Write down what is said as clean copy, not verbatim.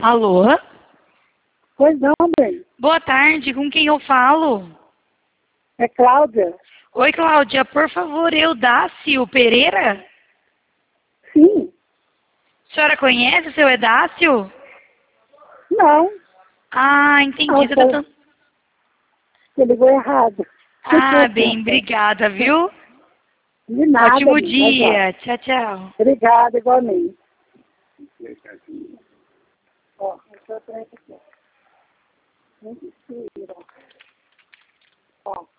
Alô? Pois não, bem. Boa tarde, com quem eu falo? É Cláudia? Oi, Cláudia, por favor, Eudácio Pereira? Sim. A senhora conhece o seu Eudácio? Não. Ah, entendi. Você tá tão... Você ligou errado. Ah, bem, obrigada, viu? De nada. Ótimo bem, dia. Tchau, tchau. Obrigada, igualmente. Ó, essa outra aqui. Mentira. Ó.